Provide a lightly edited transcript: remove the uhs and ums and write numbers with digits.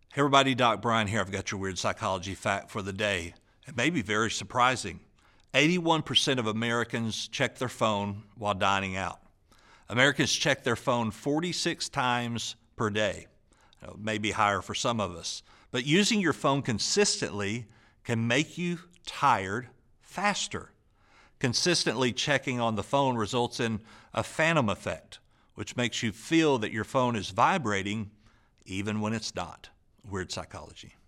Hey everybody, Doc Brian here. I've got your weird psychology fact for the day. It may be very surprising. 81% of Americans check their phone while dining out. Americans check their phone 46 times per day. It may be higher for some of us. But using your phone consistently can make you tired faster. Consistently checking on the phone results in a phantom effect, which makes you feel that your phone is vibrating even when it's not. Weird psychology.